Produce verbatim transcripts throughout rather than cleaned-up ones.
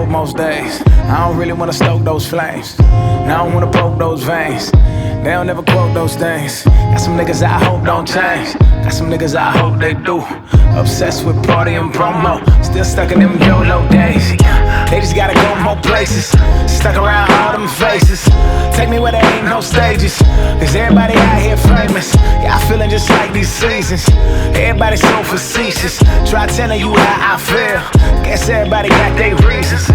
broke most days. I don't really wanna stoke those flames. Now I don't wanna poke those veins. They don't ever quote those things. Got some niggas I hope don't change. Got some niggas I hope they do. Obsessed with party and promo. Still stuck in them YOLO days. They just gotta go more places. Stuck around all them faces. Take me where there ain't no stages. Cause everybody out here famous. Y'all feeling just like these seasons. Everybody so facetious. Try telling you how I feel. Guess everybody got their reasons.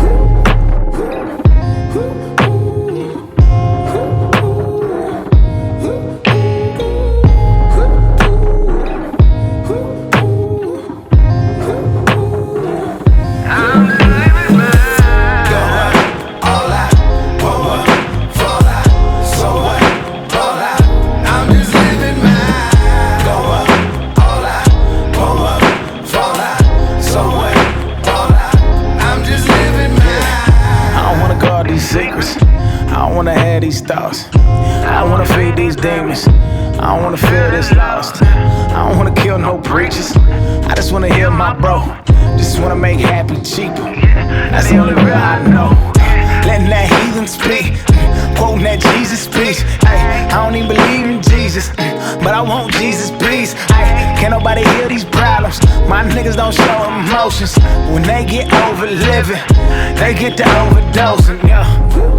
Secrets. I don't wanna have these thoughts. I don't wanna feed these demons. I don't wanna feel this lost. I don't wanna kill no preachers. I just wanna hear my bro. Just wanna make happy cheaper. That's the only real I know. Letting that heathen speak, quoting that Jesus speech. Ay, I don't even believe in Jesus, but I want Jesus peace. Ay, can't nobody heal these problems. My niggas don't show emotions. When they get over living, they get to overdosing. Yeah.